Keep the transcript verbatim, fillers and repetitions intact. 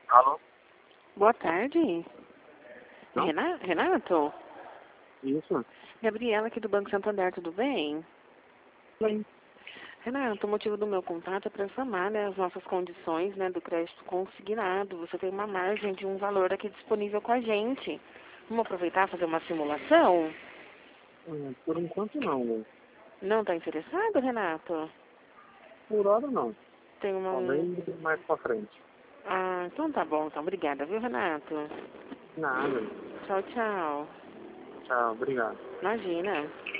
Alô? Boa tarde. Não? Rena- Renato? Isso. Gabriela aqui do Banco Santander, tudo bem? Bem. Renato, o motivo do meu contato é para informar, né, as nossas condições, né, do crédito consignado. Você tem uma margem de um valor aqui disponível com a gente. Vamos aproveitar e fazer uma simulação? Hum, Por enquanto não, né? Não está interessado, Renato? Por hora não. Tem uma... um- Talvez mais pra frente. Ah, então tá bom, então. Obrigada, viu, Renato? Nada. Tchau, tchau. Tchau, obrigado. Imagina.